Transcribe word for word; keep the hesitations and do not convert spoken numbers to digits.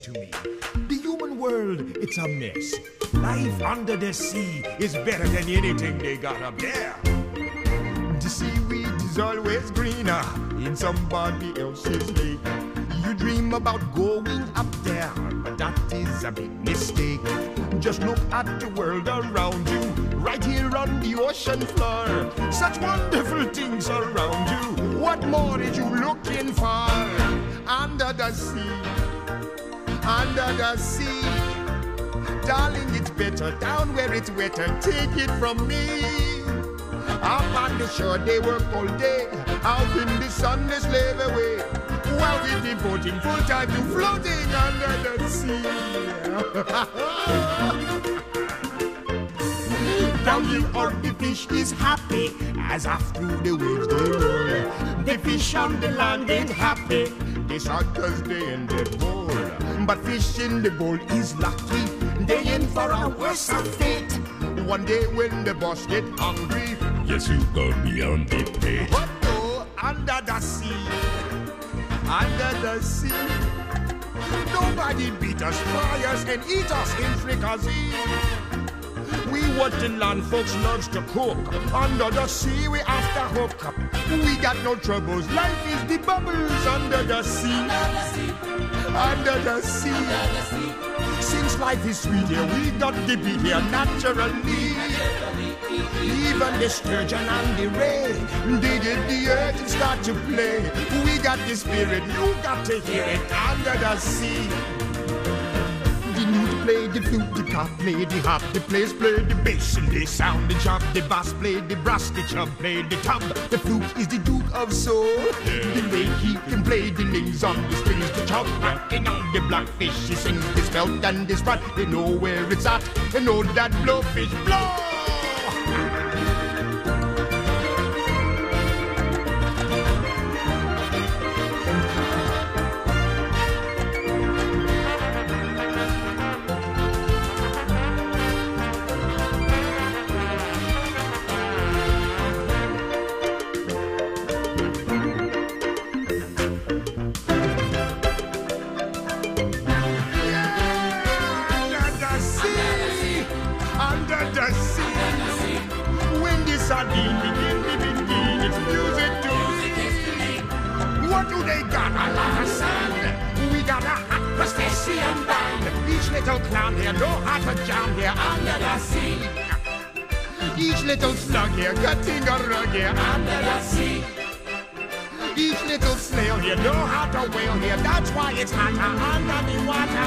To me, the human world, it's a mess. Life under the sea is better than anything they got up there. The seaweed is always greener in somebody else's lake. You dream about going up there, but that is a big mistake. Just look at the world around you, right here on the ocean floor. Such wonderful things around you. What more are you looking for? Under the sea, under the sea. Darling, it's better down where it's wetter. Take it from me. Up on the shore they work all day, out in the sun they slave away, while we're devoting full time to floating under the sea. Down here all the fish is happy, as off through the waves they roll. The fish on the land ain't happy, they sad cause they in the bowl. But fish in the bowl is lucky, they in for a worse fate. One day when the boss get hungry, yes, you go beyond the pay. But no, under the sea, under the sea, nobody beat us, fry us, and eat us in fricassee. We what the land folks loves to cook. Under the sea we have to hook up. We got no troubles. Life is the bubbles under the sea. Under the sea. Under the sea. Since life is sweet here, we got to be here naturally. Even the sturgeon and the ray, they get the urge and start to play. We got the spirit, you got to hear it under the sea. The lute play, the flute, the cop play, the harp, the players play the bass, and they sound the chop, the bass play, the brass, the chub play the tub. The flute is the Duke of Soul. The way he can play the names on the strings, the chub rocking on the blackfish. He sings the spelt and the sprat, they know where it's at, they know that blowfish blow. Begin, begin, begin, it's music to me. What do they got? A lot of sand. We got a hot crustacean band. Each little clown here know how to jam here under the sea. Each little slug here cutting a rug here under the sea. Each little snail here know how to whale here. That's why it's hotter under the water.